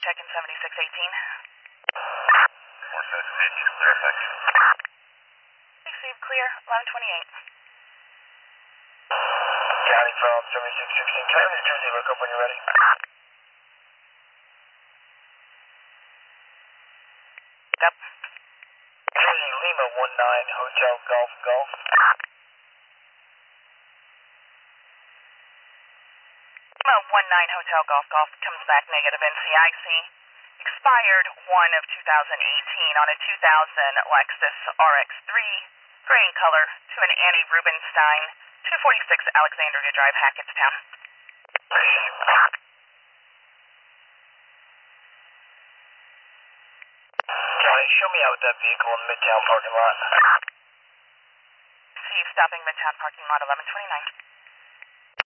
check in 7618. 476, clear effective. Received clear, 1128. County from 7616, can I have New Jersey look up when you're ready? Yep. Jersey Lima 19 Hotel Golf Golf. Lima 19 Hotel Golf Golf comes back negative NCIC. Expired 1 of 2018 on a 2000 Lexus RX3, gray in color, to an Annie Rubenstein, 246 Alexandria Drive, Hackettstown. Johnny, show me out with that vehicle in the Midtown parking lot. See you stopping Midtown parking lot 1129.